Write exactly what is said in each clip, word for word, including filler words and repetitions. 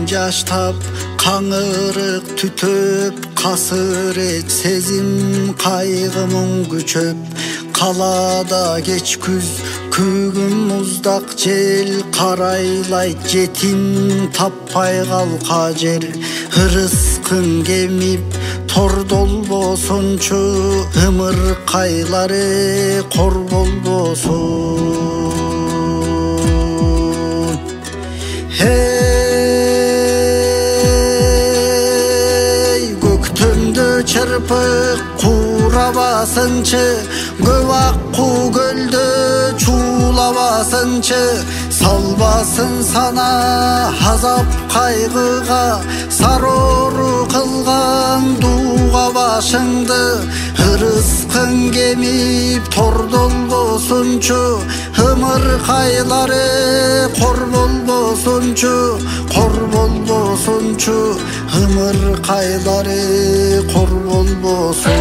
жаштап каңырык түтөп, касырет сезим кайгы мұң күчөп, калада кеч күз көгүн муздак жел карайлайт жетим таппай калка жер, ырыскың кемип тор долбосунчу ымыркайлары кор болбосун. Эй, көктөмдө чырпык курабасынчы, көп аккуу көлдө чуулабасынчы, салбасын сана азап кайгыга, сарору кылган дууга башыңды, ырыскың кемип тор долбосунчу, ымыркайлары кор болбосунчу, кор болбосунчу, ымыркайлары кор болбосун.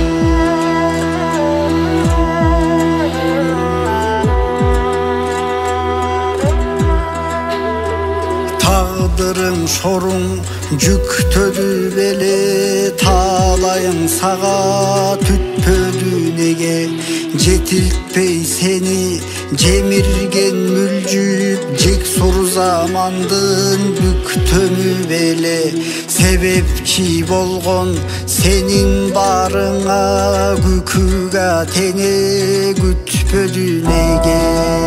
Тагдырың шоруң жүктөдү беле, таалайың сага түтпөдү неге, жетилтпей сени жемирген мүлжүп, жек сур замандын бүктөмү беле, себепчи болгон сенин барыңа, күкүгө тене күтпөдү неге.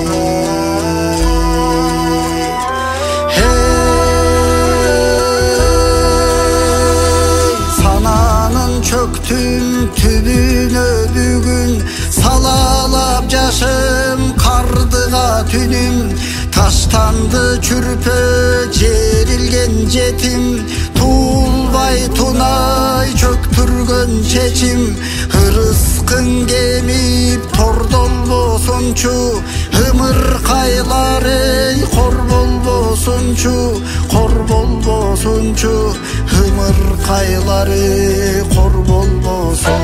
Çöktüm tübüne bugün, salalap yaşım kardıga tünüm, taştandı çürpö cerilgen jetim, tuğulbay tunay çöktürgön çeçim, ırıskın kemip tor dolbosunçu, ımırkayları kor bolbosunçu, kor bolbosunçu, ımırkayları kor bolbosun.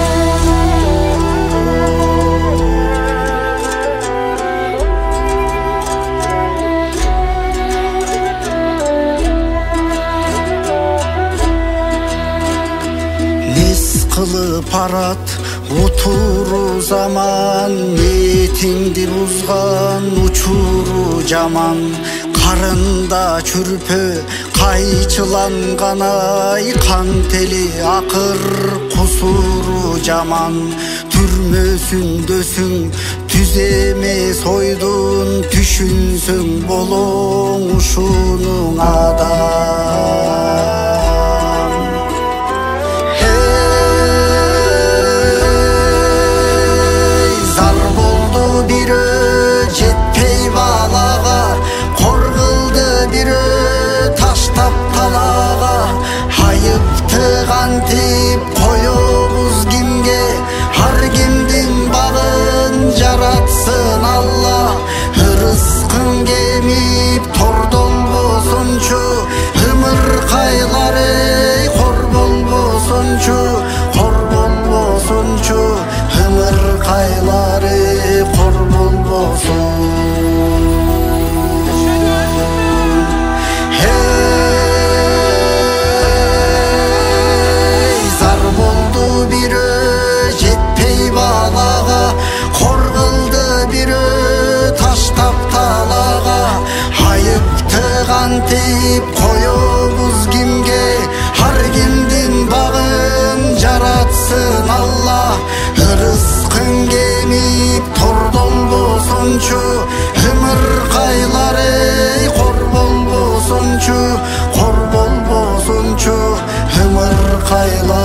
Nes kılıp arat oturu zaman, niyetindi buzgan uçuru jaman, karında çürpö kayçılangan ay, kan teli akır kusuru jaman, türmösүндөсүң түземе сойдун, түшүнсөң болоң ушунуң адам. Эй, зар болду бирөө жетпей балага, кор кылды бирөө таштап талага, айыпты кантип коебуз кимге, ар кимдин багын жаратсын Алла, ырыскың кемип тор долбосунчу, ымыркайлары кор болбосунчу, кор болбосунчу, ымыркайлары кор болбосун. Kantip koyobuz kimge, har kimdin bagın jaratsın Allah, ırıskın kemip tor dolbosunçu, ımırkayları kor bolbosunçu, kor bolbosunçu, ımırkayları